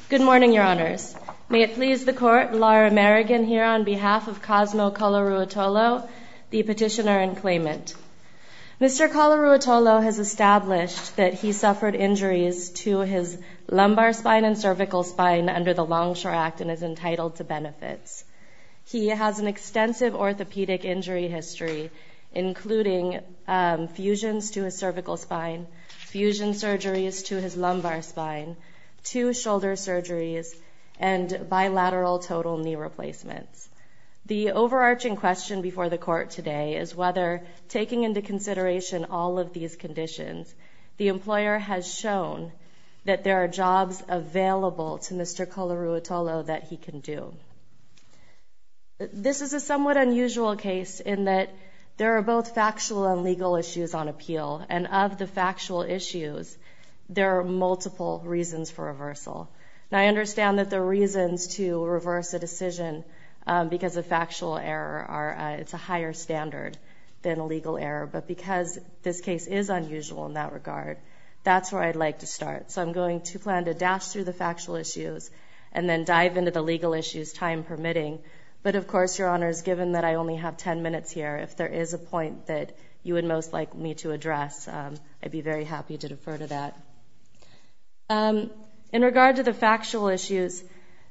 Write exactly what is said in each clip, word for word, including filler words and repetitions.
Good morning, Your Honors. May it please the Court, Laura Merrigan here on behalf of Cosmo Colaruotolo, the petitioner and claimant. Mister Colaruotolo has established that he suffered injuries to his lumbar spine and cervical spine under the Longshore Act and is entitled to benefits. He has an extensive orthopedic injury history, including um, fusions to his cervical spine, fusion surgeries to his lumbar spine, two shoulder surgeries, and bilateral total knee replacements. The overarching question before the Court today is whether, taking into consideration all of these conditions, the employer has shown that there are jobs available to Mister Colaruotolo that he can do. This is a somewhat unusual case in that there are both factual and legal issues on appeal, and of the factual issues, there are multiple reasons for reversal. Now, I understand that the reasons to reverse a decision um, because of factual error are uh, it's a higher standard than a legal error, but because this case is unusual in that regard, that's where I'd like to start. So I'm going to plan to dash through the factual issues and then dive into the legal issues, time permitting. But of course, Your Honors, given that I only have ten minutes here, if there is a point that you would most like me to address, um, I'd be very happy to defer to that. Um, in regard to the factual issues,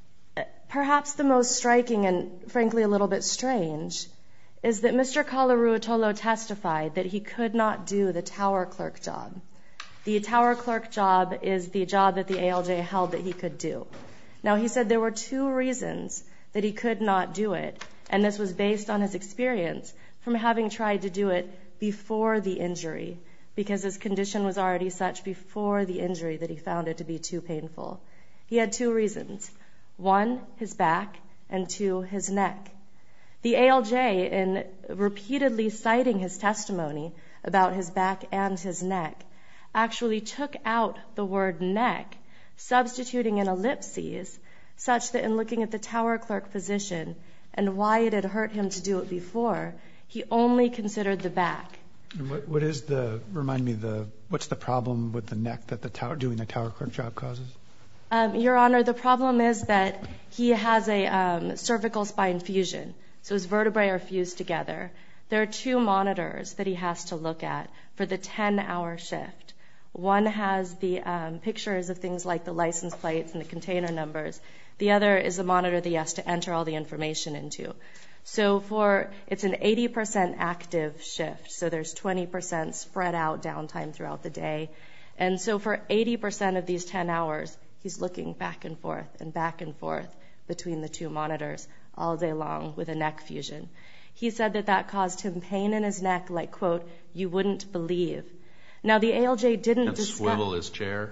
perhaps the most striking and frankly a little bit strange is that Mister Colaruotolo testified that he could not do the tower clerk job. The tower clerk job is the job that the A L J held that he could do. Now, he said there were two reasons that he could not do it, and this was based on his experience from having tried to do it before the injury, because his condition was already such before the injury that he found it to be too painful. He had two reasons. One, his back, and two, his neck. The A L J, in repeatedly citing his testimony about his back and his neck, actually took out the word neck, substituting an ellipses, such that in looking at the tower clerk position and why it had hurt him to do it before, he only considered the back. What, what is the, remind me, the what's the problem with the neck that the tower, doing the tower clerk job causes? Um, Your Honor, the problem is that he has a um, cervical spine fusion, so his vertebrae are fused together. There are two monitors that he has to look at for the ten-hour shift. One has the um, pictures of things like the license plates and the container numbers. The other is a monitor that he has to enter all the information into. So for, it's an eighty percent active shift, so there's twenty percent spread out downtime throughout the day. And so for eighty percent of these ten hours, he's looking back and forth and back and forth between the two monitors all day long with a neck fusion. He said that that caused him pain in his neck like, quote, you wouldn't believe. Now, the A L J didn't and discuss... swivel his chair?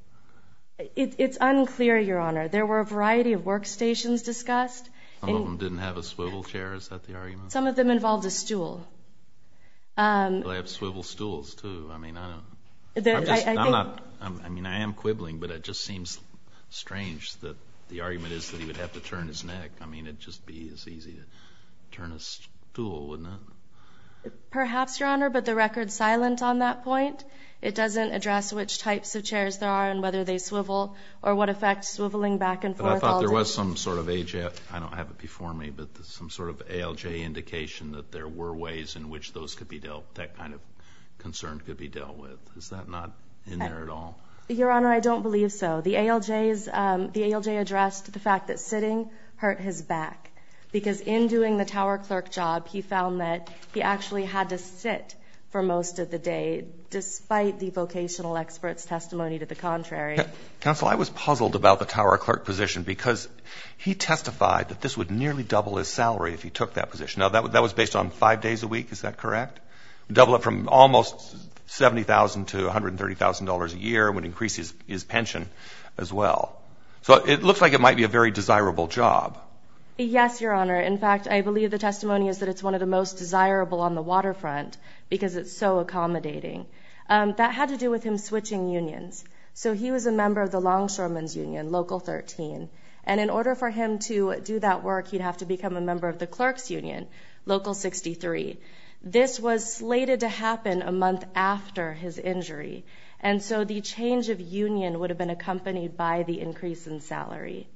It, it's unclear, Your Honor. There were a variety of workstations discussed. Some of them didn't have a swivel chair, is that the argument? Some of them involved a stool. Um, well, they have swivel stools, too. I mean, I don't... The, I'm, just, I, I I'm think, not... I'm, I mean, I am quibbling, but it just seems strange that the argument is that he would have to turn his neck. I mean, it'd just be as easy to turn a stool, wouldn't it? Perhaps, Your Honor, but the record's silent on that point. It doesn't address which types of chairs there are and whether they swivel or what effect swiveling back and forth. But I thought there day. was some sort of A J, I don't have it before me, but some sort of A L J indication that there were ways in which those could be dealt, that kind of concern could be dealt with. Is that not in there at all? Your Honor, I don't believe so. The A L J's, um, the A L J addressed the fact that sitting hurt his back, because in doing the tower clerk job, he found that he actually had to sit for most of the day, despite the vocational expert's testimony to the contrary. Counsel, I was puzzled about the tower clerk position because he testified that this would nearly double his salary if he took that position. Now, that, that was based on five days a week, is that correct? Double it from almost seventy thousand dollars to one hundred thirty thousand dollars a year, would increase his, his pension as well. So it looks like it might be a very desirable job. Yes, Your Honor. In fact, I believe the testimony is that it's one of the most desirable on the waterfront because it's so accommodating. Um, that had to do with him switching unions. So he was a member of the Longshoremen's Union, Local thirteen. And in order for him to do that work, he'd have to become a member of the Clerks Union, Local sixty-three. This was slated to happen a month after his injury. And so the change of union would have been accompanied by the increase in salary.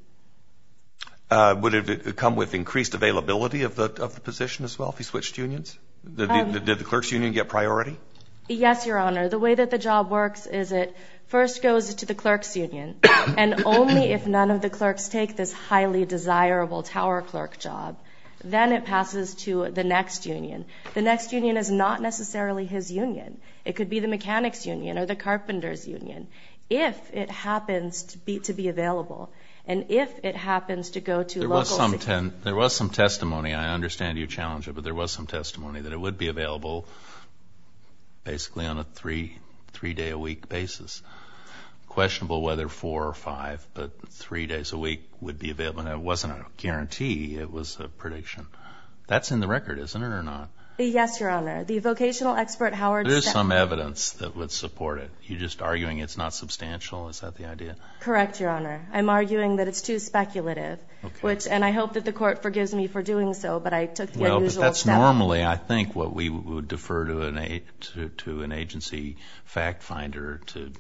Uh, would it come with increased availability of the of the position as well if he switched unions? Did, um, did, did the clerk's union get priority? Yes, Your Honor. The way that the job works is it first goes to the clerk's union, and only if none of the clerks take this highly desirable tower clerk job, then it passes to the next union. The next union is not necessarily his union. It could be the mechanics union or the carpenters union, if it happens to be to be available. And if it happens to go to there local... Was some ten, there was some testimony, I understand you challenge it, but there was some testimony that it would be available basically on a three, three-day-a-week basis. Questionable whether four or five, but three days a week would be available. And it wasn't a guarantee, it was a prediction. That's in the record, isn't it, or not? Yes, Your Honor. The vocational expert Howard... There's some evidence that would support it. You're just arguing it's not substantial? Is that the idea? Correct, Your Honor. I'm arguing that it's too speculative, okay. which, and I hope that the court forgives me for doing so, but I took the well, unusual but that's step. Normally, I think, what we would defer to an, a, to, to an agency fact finder to,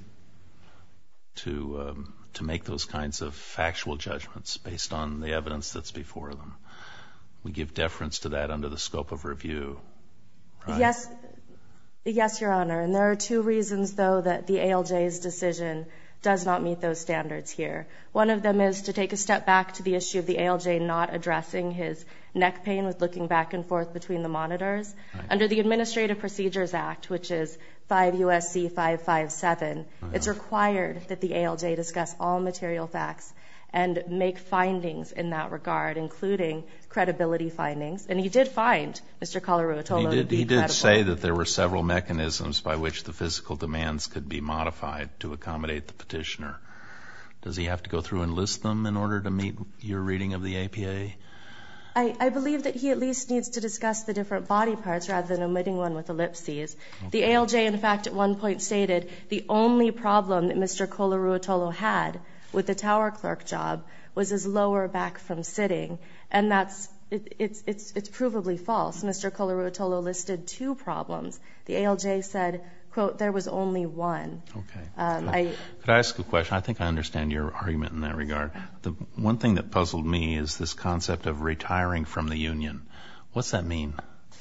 to, um, to make those kinds of factual judgments based on the evidence that's before them. We give deference to that under the scope of review. Right? Yes, yes, Your Honor. And there are two reasons, though, that the A L J's decision does not meet those standards here. One of them is to take a step back to the issue of the A L J not addressing his neck pain with looking back and forth between the monitors. Right. Under the Administrative Procedures Act, which is five U S C five fifty-seven, uh-huh. it's required that the A L J discuss all material facts and make findings in that regard, including credibility findings. And he did find Mister Colaruotolo to be He did credible. say that there were several mechanisms by which the physical demands could be modified to accommodate the petitioner. Does he have to go through and list them in order to meet your reading of the A P A? I, I believe that he at least needs to discuss the different body parts rather than omitting one with ellipses. Okay. The A L J, in fact, at one point stated the only problem that Mister Colaruotolo had with the tower clerk job was his lower back from sitting, and that's it, it's it's it's provably false. Mister Colaruotolo listed two problems. The A L J said, quote, there was only one. Okay. Um, could, I, I, could I ask a question? I think I understand your argument in that regard. The one thing that puzzled me is this concept of retiring from the union. What's that mean?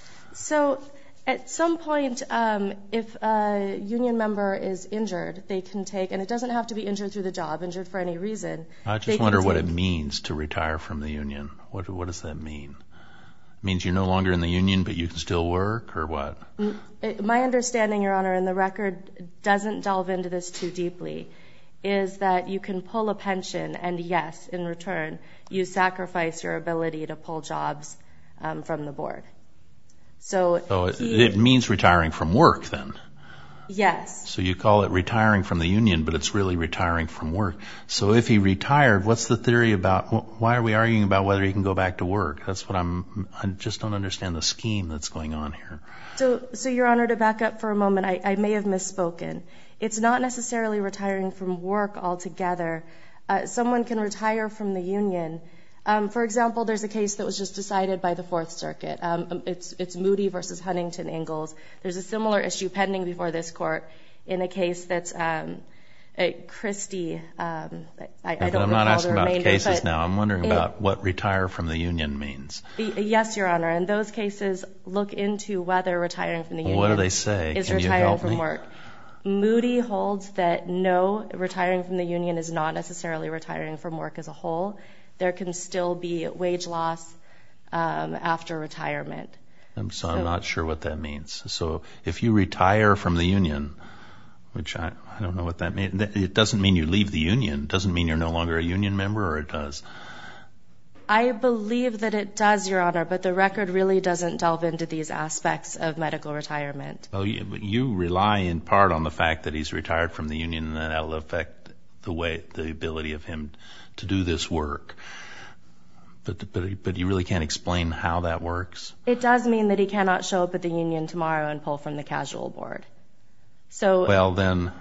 So at some point, um, if a union member is injured, they can take, and it doesn't have to be injured through the job, injured for any reason. I just wonder what it means to retire from the union. What, what does that mean? It means you're no longer in the union, but you can still work, or what? My understanding, Your Honor, and the record doesn't delve into this too deeply, is that you can pull a pension, and yes, in return, you sacrifice your ability to pull jobs um, from the board. So, so it, he, it means retiring from work, then? Yes. So you call it retiring from the union, but it's really retiring from work. So if he retired, what's the theory about, why are we arguing about whether he can go back to work? That's what I'm, I just don't understand the scheme that's going on here. So, so Your Honor, to back up for a moment, I, I may have misspoken. It's not necessarily retiring from work altogether. Uh, someone can retire from the union. Um, for example, there's a case that was just decided by the Fourth Circuit. Um, it's, it's Moody versus Huntington Ingalls. There's a similar issue pending before this court in a case that's um, a Christie. Um, I, yeah, I don't I'm recall not asking the about remainder, cases now. I'm wondering it, about what retire from the union means. Yes, Your Honor. And those cases look into whether retiring from the union what do they say? is Can retiring you help from me? work. Moody holds that no, retiring from the union is not necessarily retiring from work as a whole. There can still be wage loss um, after retirement. I'm, so, so I'm not sure what that means. So if you retire from the union, which I, I don't know what that means, it doesn't mean you leave the union. It doesn't mean you're no longer a union member, or it does? I believe that it does, Your Honor, but the record really doesn't delve into these aspects of medical retirement. Well, you, you rely in part on the fact that he's retired from the union, and that will affect the way, the ability of him to do this work. But, but, but you really can't explain how that works? It does mean that he cannot show up at the union tomorrow and pull from the casual board. So, well, then,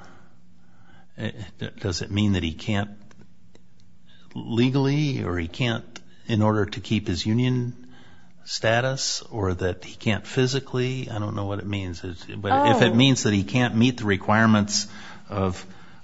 does it mean that he can't legally, or he can't in order to keep his union status, or that he can't physically? I don't know what it means. But oh. if it means that he can't meet the requirements of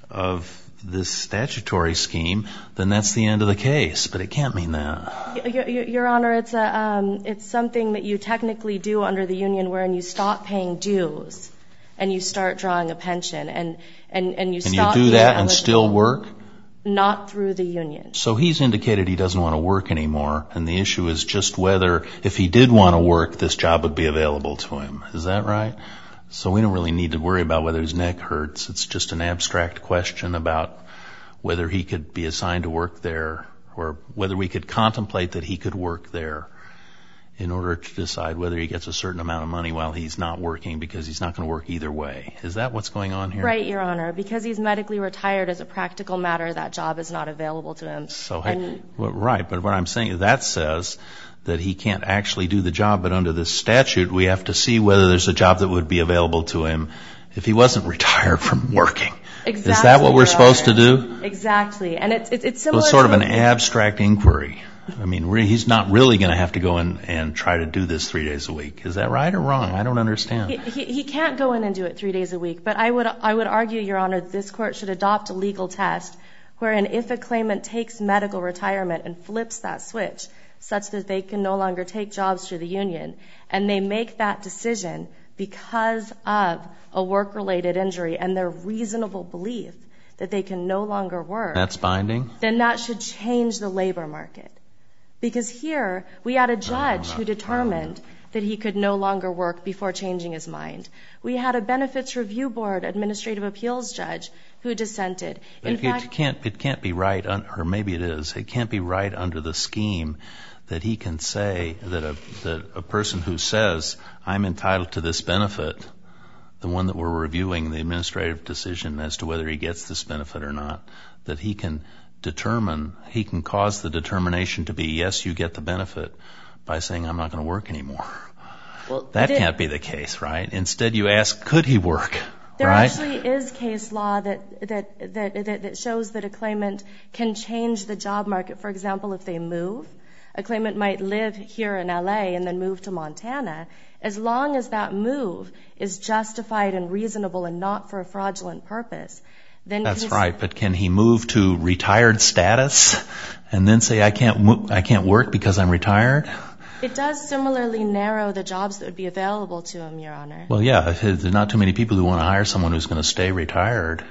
of this statutory scheme, then that's the end of the case. But it can't mean that. Your, your, Your Honor, it's a um, it's something that you technically do under the union, wherein you stop paying dues and you start drawing a pension, and and and you and stop. And you do that and eligible. still work? Not through the union. So he's indicated he doesn't want to work anymore, and the issue is just whether, if he did want to work, this job would be available to him. Is that right? So we don't really need to worry about whether his neck hurts. It's just an abstract question about whether he could be assigned to work there, or whether we could contemplate that he could work there in order to decide whether he gets a certain amount of money while he's not working, because he's not going to work either way. Is that what's going on here? Right, Your Honor. Because he's medically retired, as a practical matter, that job is not available to him. So, and, well, right, but what I'm saying is that says that he can't actually do the job, but under this statute we have to see whether there's a job that would be available to him if he wasn't retired from working. Exactly, is that what we're Your supposed Honor. to do? Exactly. And it's, it's, it's similar so it's sort to of an abstract inquiry. I mean, re- he's not really going to have to go in and try to do this three days a week. Is that right or wrong? I don't understand. He, he, he can't go in and do it three days a week. But I would, I would argue, Your Honor, that this Court should adopt a legal test wherein if a claimant takes medical retirement and flips that switch such that they can no longer take jobs through the union, and they make that decision because of a work-related injury and their reasonable belief that they can no longer work. That's binding? Then that should change the labor market. Because here, we had a judge who determined that he could no longer work before changing his mind. We had a Benefits Review Board Administrative Appeals judge who dissented. In it, fact, it can't, it can't be right, un, or maybe it is, it can't be right under the scheme that he can say that a, that a person who says, I'm entitled to this benefit, the one that we're reviewing, the administrative decision as to whether he gets this benefit or not, that he can determine, he can cause the determination to be, yes, you get the benefit, by saying, I'm not going to work anymore. Well, that it, can't be the case, right? Instead, you ask, could he work? There right? actually is case law that, that, that, that, that shows that a claimant can change the job market. For example, if they move, a claimant might live here in L A and then move to Montana. As long as that move is justified and reasonable and not for a fraudulent purpose, then that's right. But can he move to retired status and then say I can't mo- I can't work because I'm retired? It does similarly narrow the jobs that would be available to him, Your Honor. Well, yeah, there's not too many people who want to hire someone who's going to stay retired.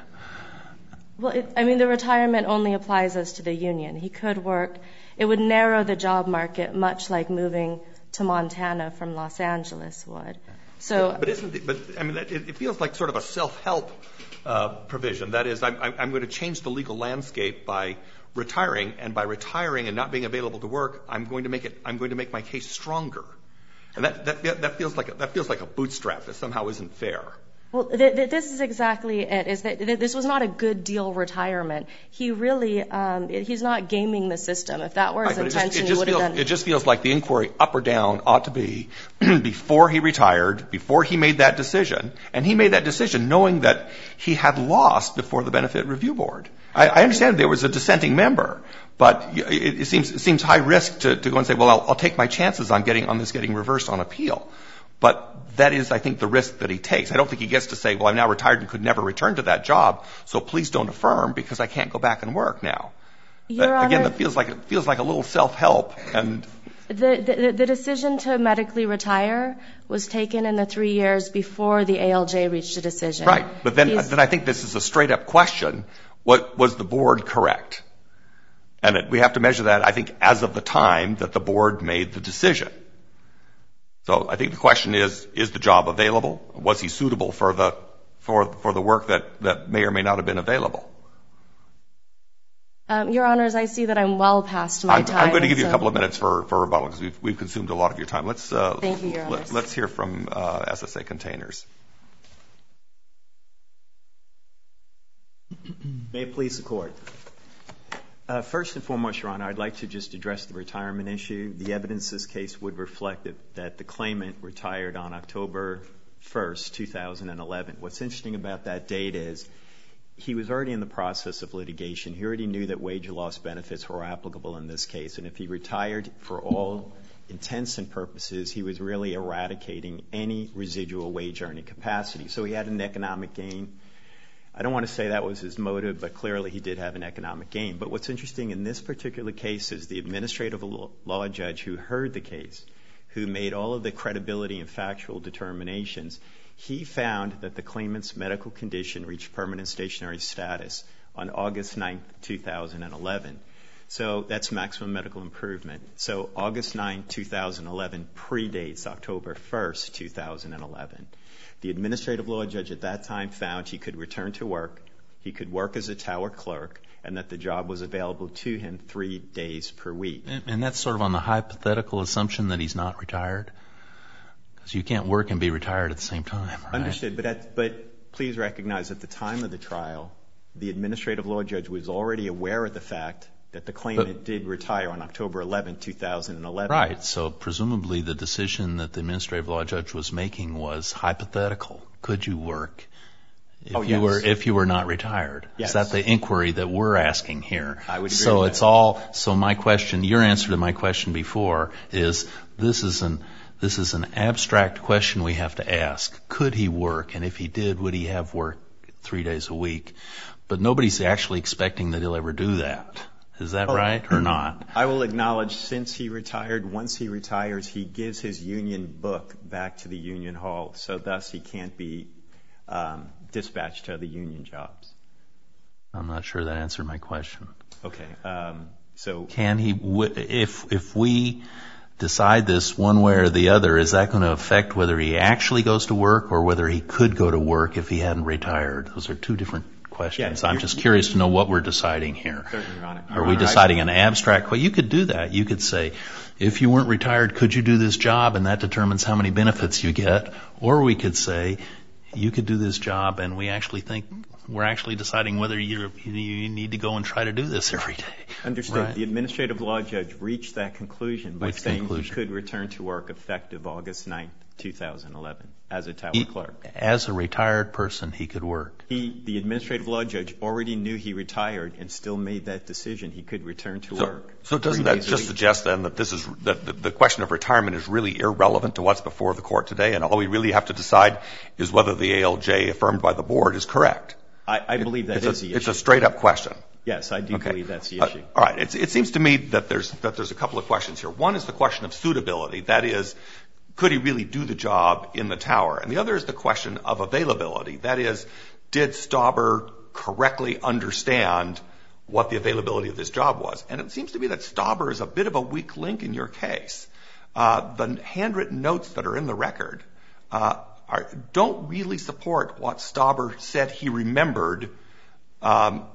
Well, it, I mean, the retirement only applies as to the union. He could work. It would narrow the job market, much like moving to Montana from Los Angeles would. So, but isn't it, but I mean, it, it feels like sort of a self-help uh, provision. That is, I'm, I'm going to change the legal landscape by retiring, and by retiring and not being available to work, I'm going to make it. I'm going to make my case stronger, and that that that feels like a, that feels like a bootstrap that somehow isn't fair. Well, th- th- this is exactly it, is that th- this was not a good deal retirement. He really, um, it, he's not gaming the system. If that were his right, intention, it just, it he just would have feels, done it just feels like the inquiry up or down ought to be before he retired, before he made that decision, and he made that decision knowing that he had lost before the Benefit Review Board. I, I understand there was a dissenting member, but it, it seems it seems high risk to, to go and say, well, I'll, I'll take my chances on getting on this getting reversed on appeal. But that is, I think, the risk that he takes. I don't think he gets to say, well, I'm now retired and could never return to that job, so please don't affirm because I can't go back and work now. Your That, Honor, again, that feels like it feels like a little self-help. And the, the the decision to medically retire was taken in the three years before the A L J reached a decision. right, but then then I think this is a straight-up question: what was the board correct? And it, we have to measure that, I think, as of the time that the board made the decision. So I think the question is, is the job available? Was he suitable for the for for the work that, that may or may not have been available? Um, Your Honors, I see that I'm well past my I'm, time. I'm going to give you so a couple of minutes for, for rebuttal because we've, we've consumed a lot of your time. Let's, uh, Thank you, Your let, Honors. let's hear from uh, S S A Containers. May it please the Court. Uh, first and foremost, Your Honor, I'd like to just address the retirement issue. The evidence in this case would reflect that, that the claimant retired on October first, two thousand eleven. What's interesting about that date is he was already in the process of litigation. He already knew that wage loss benefits were applicable in this case. And if he retired for all intents and purposes, he was really eradicating any residual wage earning capacity. So he had an economic gain. I don't want to say that was his motive, but clearly he did have an economic gain. But what's interesting in this particular case is the administrative law judge who heard the case, who made all of the credibility and factual determinations, he found that the claimant's medical condition reached permanent stationary status on August ninth, two thousand eleven. So that's maximum medical improvement. So August ninth, two thousand eleven predates October first, two thousand eleven. The administrative law judge at that time found he could return to work, he could work as a tower clerk, and that the job was available to him three days per week. And, and that's sort of on the hypothetical assumption that he's not retired? Because you can't work and be retired at the same time, right? Understood, but, at, but please recognize at the time of the trial, the administrative law judge was already aware of the fact that the claimant but, did retire on October eleventh, two thousand eleven. Right. So presumably the decision that the administrative law judge was making was hypothetical. Could you work if oh, you yes. were if you were not retired? Yes. Is that the inquiry that we're asking here? I would agree so with it's that. all so my question, your answer to my question before is this is an this is an abstract question we have to ask. Could he work? And if he did, would he have work three days a week? But nobody's actually expecting that he'll ever do that. Is that oh, right or not? I will acknowledge since he retired, once he retires, he gives his union book back to the union hall. So thus he can't be um, dispatched to other union jobs. I'm not sure that answered my question. Okay. Um, so can he, if, if we decide this one way or the other, is that going to affect whether he actually goes to work or whether he could go to work if he hadn't retired? Those are two different questions. Yeah, I'm just curious to know what we're deciding here. Certainly, Your Honor. Are Your we Honor, deciding I, an abstract? Well, you could do that. You could say, if you weren't retired, could you do this job? And that determines how many benefits you get. Or we could say, you could do this job, and we actually think we're actually deciding whether you you need to go and try to do this every day. Understood. Right? The administrative law judge reached that conclusion by Which saying conclusion? he could return to work effective August ninth, two thousand eleven, as a tower he, clerk. As a retired person, he could work. He, the administrative law judge, already knew he retired and still made that decision. He could return to so, work. So doesn't that just suggest then that this is that the, the question of retirement is really irrelevant to what's before the court today, and all we really have to decide is whether the A L J affirmed by the board is correct? I, I believe that it's is a, the issue. It's a straight-up question. Yes, I do okay. believe that's the issue. Uh, all right. It's, it seems to me that there's that there's a couple of questions here. One is the question of suitability. That is, could he really do the job in the tower? And the other is the question of availability. That is, did Stauber correctly understand what the availability of this job was? And it seems to me that Stauber is a bit of a weak link in your case. Uh, the handwritten notes that are in the record uh, are, don't really support what Stauber said he remembered um,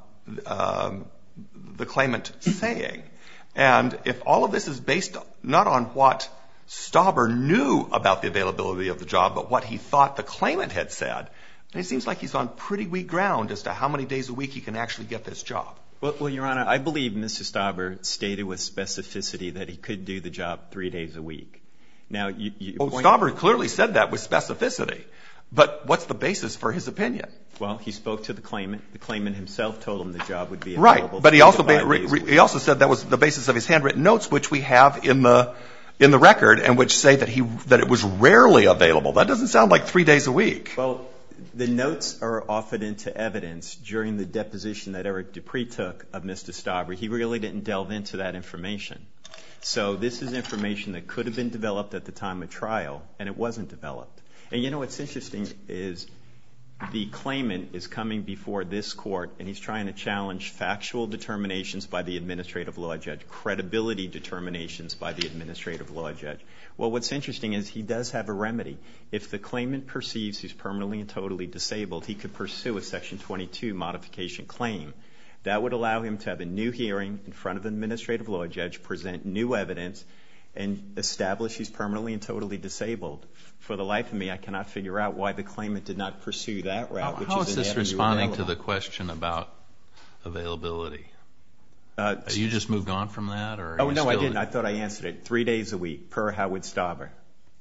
um, the claimant saying. And if all of this is based not on what Stauber knew about the availability of the job, but what he thought the claimant had said, then it seems like he's on pretty weak ground as to how many days a week he can actually get this job. Well, well Your Honor, I believe Mister Stauber stated with specificity that he could do the job three days a week. Now, you, you well, point Stauber clearly said that with specificity. But what's the basis for his opinion? Well, he spoke to the claimant. The claimant himself told him the job would be available. Right, but he also ba- re- re- he also said that was the basis of his handwritten notes, which we have in the in the record, and which say that he that it was rarely available. That doesn't sound like three days a week. Well, the notes are offered into evidence during the deposition that Eric Dupree took of Mister Stauber. He really didn't delve into that information. So this is information that could have been developed at the time of trial, and it wasn't developed. And you know what's interesting is the claimant is coming before this court, and he's trying to challenge factual determinations by the administrative law judge, credibility determinations by the administrative law judge. Well, what's interesting is he does have a remedy. If the claimant perceives he's permanently and totally disabled, he could pursue a Section twenty-two modification claim. That would allow him to have a new hearing in front of an administrative law judge, present new evidence, and establish he's permanently and totally disabled. For the life of me, I cannot figure out why the claimant did not pursue that route. How, which how is, is this responding to the question about availability? Uh, you just moved on from that, or? Oh no, I didn't. I thought I answered it. Three days a week per Howard Stauber.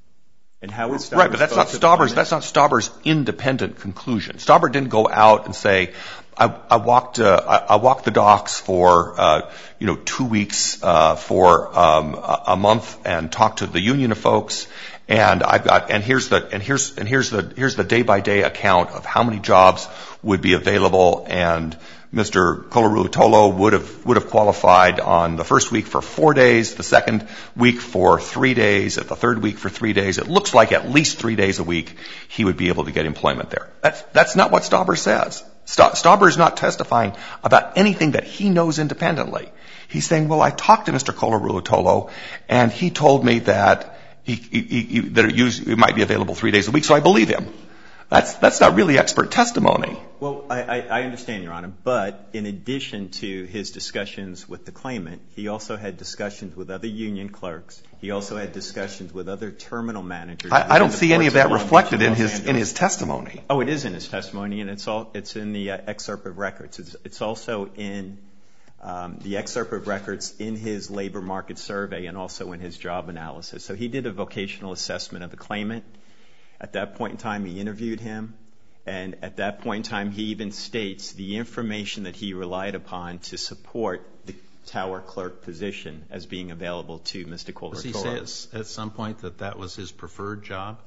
And Howard Stauber. Right, but that's not Stauber's. That's not Stauber's independent conclusion. Stauber didn't go out and say, "I, I walked. Uh, I, I walked the docks for, uh, you know, two weeks uh, for um, a, a month and talked to the union of folks, And I've got, and here's the, and here's, and here's the, here's the day-by-day account of how many jobs would be available, and Mister Colarulo would have, would have qualified on the first week for four days, the second week for three days, at the third week for three days. It looks like at least three days a week he would be able to get employment there. That's, that's not what Stauber says. Stauber is not testifying about anything that he knows independently. He's saying, well, I talked to Mister Colarulo, and he told me that He, he, he, that it, used, it might be available three days a week, so I believe him. That's, that's not really expert testimony. Well, I, I, I understand, Your Honor, but in addition to his discussions with the claimant, he also had discussions with other union clerks. He also had discussions with other terminal managers. I, I don't see any of that reflected in his, in his testimony. Oh, it is in his testimony, and it's all, it's in the uh, excerpt of records. It's, it's also in Um, the excerpt of records in his labor market survey and also in his job analysis. So he did a vocational assessment of the claimant. At that point in time, he interviewed him. And at that point in time, he even states the information that he relied upon to support the tower clerk position as being available to Mister Colarulo. Does he say at some point that that was his preferred job?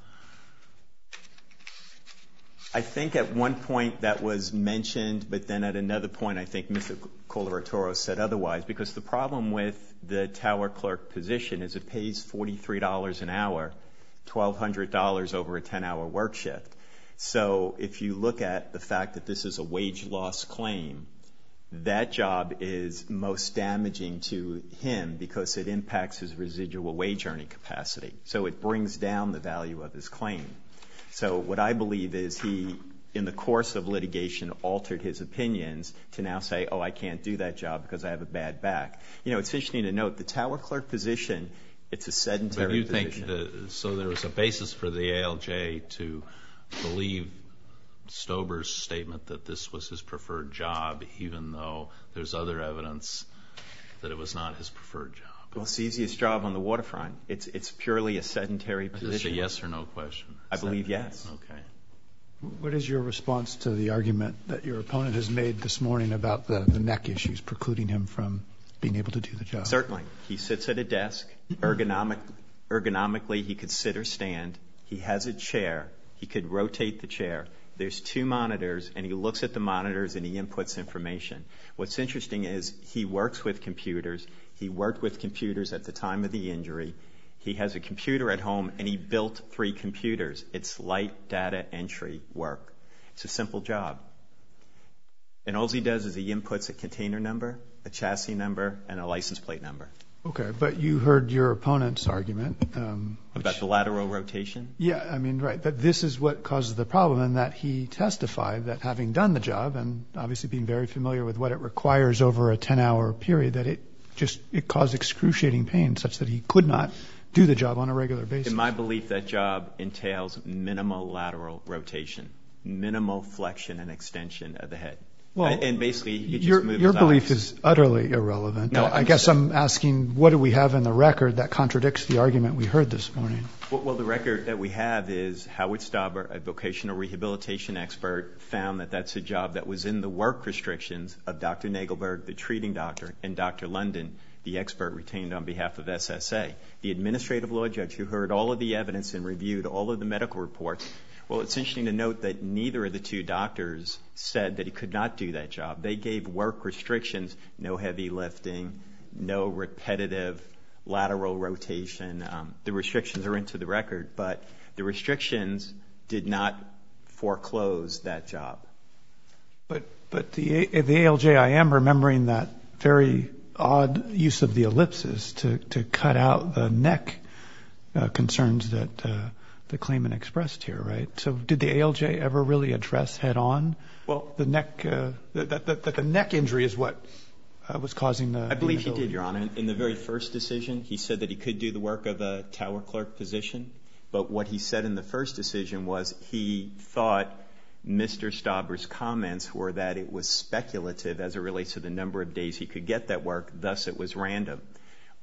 I think at one point that was mentioned, but then at another point I think Mister Colarulo said otherwise, because the problem with the tower clerk position is it pays forty-three dollars an hour, twelve hundred dollars over a ten-hour work shift. So if you look at the fact that this is a wage loss claim, that job is most damaging to him because it impacts his residual wage earning capacity. So it brings down the value of his claim. So what I believe is he, in the course of litigation, altered his opinions to now say, oh, I can't do that job because I have a bad back. You know, it's interesting to note the tower clerk position, it's a sedentary but you position. Think the, so there was a basis for the A L J to believe Stauber's statement that this was his preferred job, even though there's other evidence that it was not his preferred job. Well, it's the easiest job on the waterfront. It's it's purely a sedentary position. Is this a yes or no question? I believe yes. Okay. What is your response to the argument that your opponent has made this morning about the, the neck issues precluding him from being able to do the job? Certainly. He sits at a desk. Ergonomic, ergonomically, he could sit or stand. He has a chair. He could rotate the chair. There's two monitors, and he looks at the monitors and he inputs information. What's interesting is he works with computers. He worked with computers at the time of the injury. He has a computer at home, and he built three computers. It's light data entry work. It's a simple job. And all he does is he inputs a container number, a chassis number, and a license plate number. Okay, but you heard your opponent's argument. Um, which, About the lateral rotation? Yeah, I mean, right. But this is what causes the problem, in that he testified that having done the job, and obviously being very familiar with what it requires over a ten-hour period, that it just it caused excruciating pain such that he could not do the job on a regular basis. In my belief, that job entails minimal lateral rotation, minimal flexion and extension of the head. Well, and basically, you could your, just move your his belief eyes. is utterly irrelevant. No, I, I I'm guess saying- I'm asking, what do we have in the record that contradicts the argument we heard this morning? Well, well, the record that we have is Howard Stauber, a vocational rehabilitation expert, found that that's a job that was in the work restrictions of Doctor Nagelberg, the treating doctor, and Doctor London, the expert retained on behalf of S S A. The administrative law judge, who heard all of the evidence and reviewed all of the medical reports, well, it's interesting to note that neither of the two doctors said that he could not do that job. They gave work restrictions, no heavy lifting, no repetitive lateral rotation. Um, the restrictions are into the record, but the restrictions did not foreclose that job. But but the the A L J, I am remembering that very odd use of the ellipsis to, to cut out the neck uh, concerns that uh, the claimant expressed here, right? So did the A L J ever really address head-on well, the neck, uh, that, that, that the neck injury is what uh, was causing the... I believe he did, Your Honor. In the very first decision, he said that he could do the work of a tower clerk position, but what he said in the first decision was he thought Mister Stauber's comments were that it was speculative as it relates to the number of days he could get that work, thus it was random.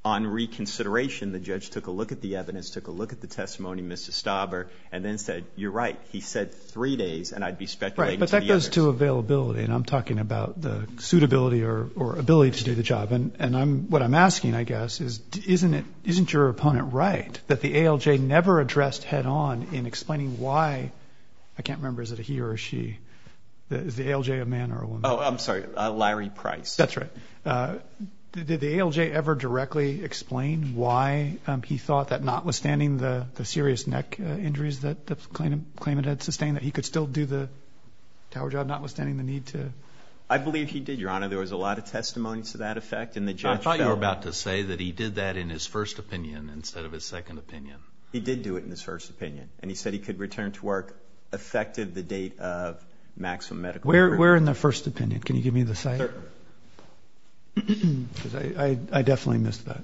on reconsideration, the judge took a look at the evidence, took a look at the testimony of Mister Stauber, and then said, you're right, he said three days, and I'd be speculating. Right, but that goes to availability, and I'm talking about the suitability or, or ability to do the job. And, and I'm, what I'm asking, I guess, is isn't it, isn't your opponent right that the A L J never addressed head-on in explaining why, I can't remember, is it a he or a she? The, is the A L J a man or a woman? Oh, I'm sorry, uh, Larry Price. That's right. Uh, Did the A L J ever directly explain why um, he thought that, notwithstanding the, the serious neck uh, injuries that the claimant, claimant had sustained, that he could still do the tower job, notwithstanding the need to? I believe he did, Your Honor. There was a lot of testimony to that effect, and the judge I thought you were felt about to say that he did that in his first opinion instead of his second opinion. he did do it in his first opinion, and he said he could return to work effective the date of maximum medical Where, improvement. where in the first opinion? Can you give me the site? Certainly. Because I, I, I definitely missed that.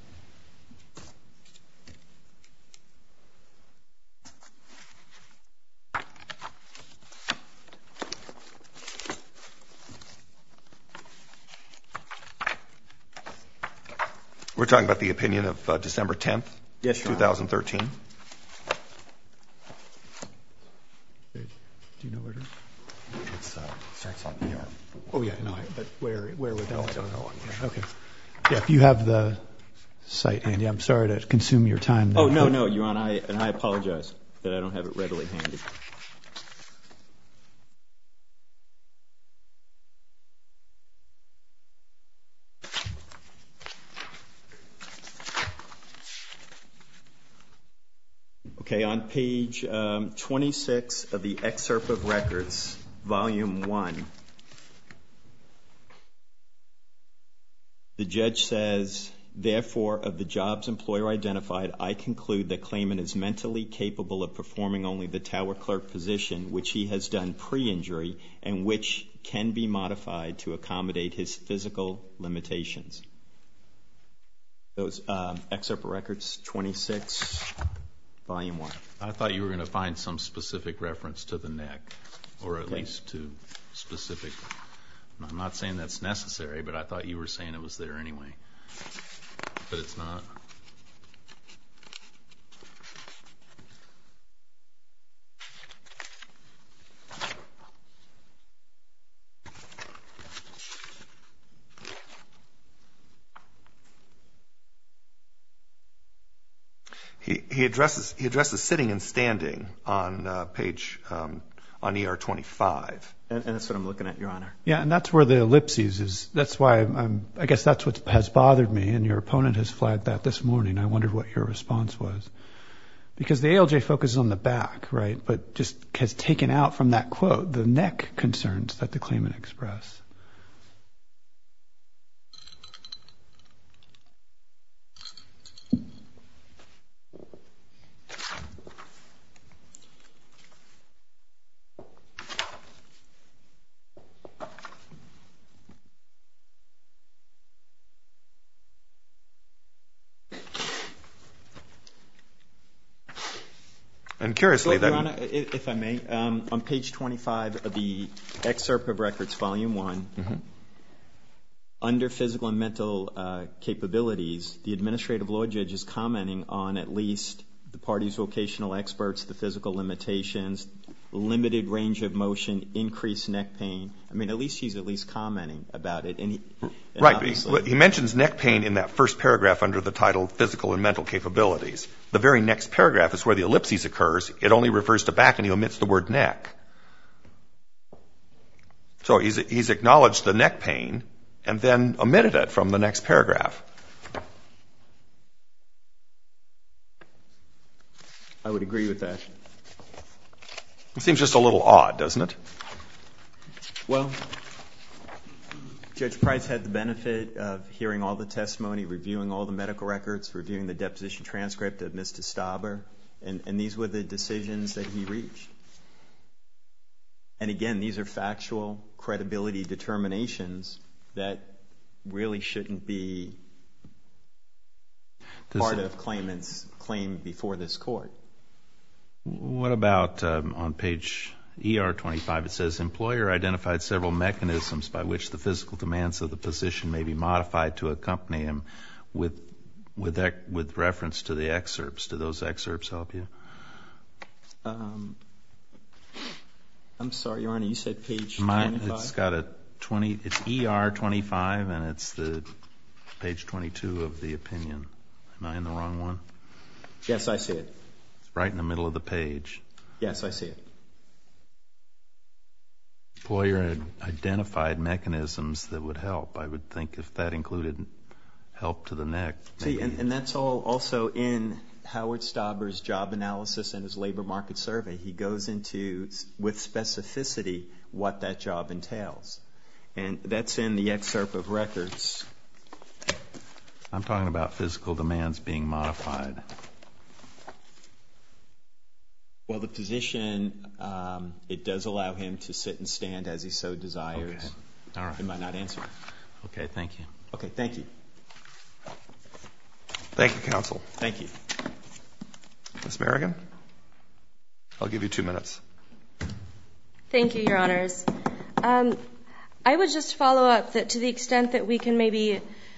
We're talking about the opinion of uh, December tenth, Yes, Your Honor. twenty thirteen. Do you know where it is? It's, uh, starts on E R. Oh, yeah, no, I, but where, where would that? No, I don't know. Yeah, okay. Yeah, if you have the site handy, I'm sorry to consume your time there. Oh, no, no, Your Honor, I, and I apologize that I don't have it readily handy. Okay, on page um, twenty-six of the excerpt of records, volume one, the judge says, therefore, of the jobs employer identified, I conclude that claimant is mentally capable of performing only the tower clerk position, which he has done pre-injury and which can be modified to accommodate his physical limitations. Those um, excerpt of records, twenty-six, volume one. I thought you were going to find some specific reference to the neck, or at Okay. least to specific. I'm not saying that's necessary, but I thought you were saying it was there anyway. But it's not. He, he addresses he addresses sitting and standing on uh, page um, on E R twenty-five. And, and that's what I'm looking at, Your Honor. Yeah, and that's where the ellipses is. That's why I'm, I'm, I guess that's what has bothered me, and your opponent has flagged that this morning. I wondered what your response was. Because the A L J focuses on the back, right, but just has taken out from that quote the neck concerns that the claimant expressed. And curiously, Well, that Your Honor, i- if I may, um, on page twenty-five of the excerpt of records, volume one, Mhm. under physical and mental uh, capabilities, the administrative law judge is commenting on at least the party's vocational experts, the physical limitations, limited range of motion, increased neck pain. I mean, at least he's at least commenting about it. And he, and right, but obviously- he, he mentions neck pain in that first paragraph under the title "Physical and Mental Capabilities." The very next paragraph is where the ellipses occurs. It only refers to back, and he omits the word neck. So he's he's acknowledged the neck pain and then omitted it from the next paragraph. I would agree with that. It seems just a little odd, doesn't it? Well, Judge Price had the benefit of hearing all the testimony, reviewing all the medical records, reviewing the deposition transcript of Mister Stauber, and, and these were the decisions that he reached. And again, these are factual credibility determinations that really shouldn't be Does part it- of claimant's claim before this court. What about um, on page E R twenty-five? It says, employer identified several mechanisms by which the physical demands of the position may be modified to accompany him with with that, with reference to the excerpts. Do those excerpts help you? Um, I'm sorry, Your Honor, you said page Mine, twenty-five? it's got a twenty, it's E R twenty-five, and it's the page twenty-two of the opinion. Am I in the wrong one? Yes, I see it. It's right in the middle of the page. Yes, I see it. Employer had identified mechanisms that would help. I would think if that included help to the neck. See, and, and that's all also in Howard Stauber's job analysis and his labor market survey. He goes into, with specificity, what that job entails. And that's in the excerpt of records. I'm talking about physical demands being modified. Well, the position, um, it does allow him to sit and stand as he so desires. Okay. All right. Am I not answering? Okay, thank you. Okay, thank you. Thank you, counsel. Thank you. Miz Merrigan, I'll give you two minutes. Thank you, Your Honors. Um, I would just follow up that to the extent that we can maybe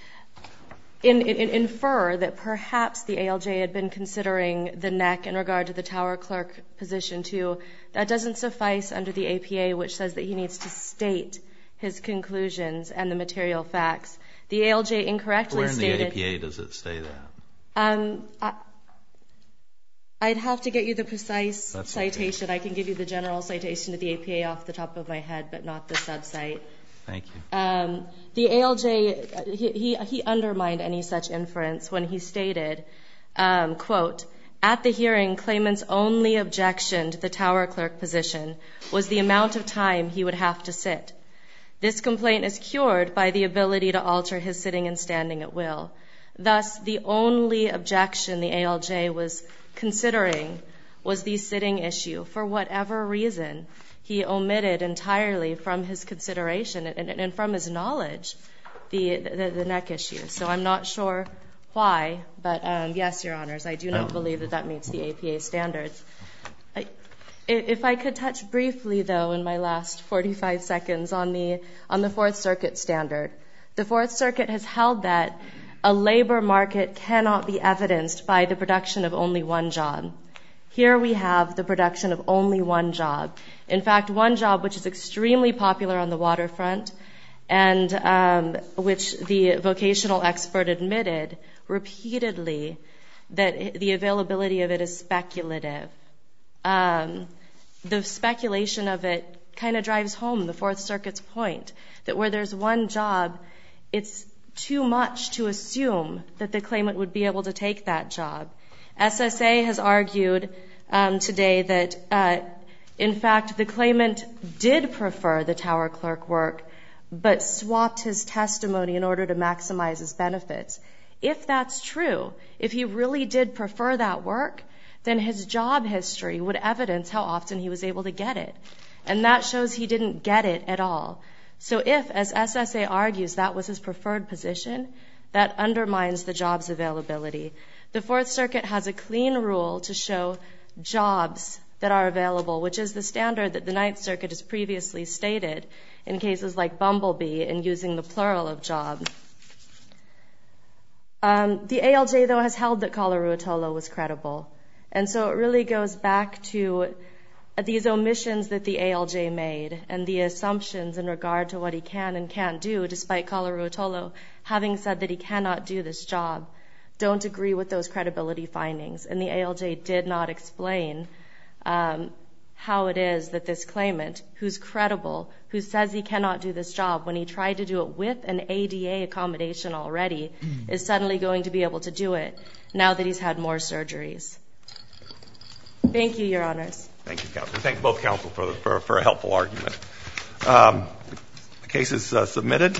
in, in, infer that perhaps the A L J had been considering the neck in regard to the tower clerk position too, that doesn't suffice under the A P A, which says that he needs to state his conclusions and the material facts. The A L J incorrectly stated... Where in the A P A does it say that? Um, I, I'd have to get you the precise That's citation. okay. I can give you the general citation to the A P A off the top of my head, but not the sub-site. Thank you. Um, the A L J, he, he, he undermined any such inference when he stated, um, quote, at the hearing, claimant's only objection to the tower clerk position was the amount of time he would have to sit. This complaint is cured by the ability to alter his sitting and standing at will. Thus, the only objection the A L J was considering was the sitting issue. For whatever reason, he omitted entirely from his consideration and, and, and from his knowledge the, the, the neck issue. So I'm not sure why, but um, yes, Your Honors, I do not believe that that meets the A P A standards. I, if I could touch briefly, though, in my last forty-five seconds on the on the Fourth Circuit standard. The Fourth Circuit has held that a labor market cannot be evidenced by the production of only one job. Here we have the production of only one job. In fact, one job which is extremely popular on the waterfront and um, which the vocational expert admitted repeatedly that the availability of it is speculative. Um, the speculation of it kind of drives home the Fourth Circuit's point that where there's one job, it's too much to assume that the claimant would be able to take that job. S S A has argued um, today that, uh, in fact, the claimant did prefer the tower clerk work, but swapped his testimony in order to maximize his benefits. If that's true, if he really did prefer that work, then his job history would evidence how often he was able to get it. And that shows he didn't get it at all. So if, as S S A argues, that was his preferred position, that undermines the job's availability. The Fourth Circuit has a clean rule to show jobs that are available, which is the standard that the Ninth Circuit has previously stated in cases like Bumblebee and using the plural of job. Um, the A L J, though, has held that Kalaruotolo was credible. And so it really goes back to these omissions that the A L J made and the assumptions in regard to what he can and can't do, despite Kalaruotolo having said that he cannot do this job, don't agree with those credibility findings. And the A L J did not explain um, how it is that this claimant, who's credible, who says he cannot do this job when he tried to do it with an A D A accommodation already, mm. is suddenly going to be able to do it now that he's had more surgeries. Thank you, Your Honors. Thank you, counsel. Thank both counsel for, for, for a helpful argument. Um, the case is uh, submitted.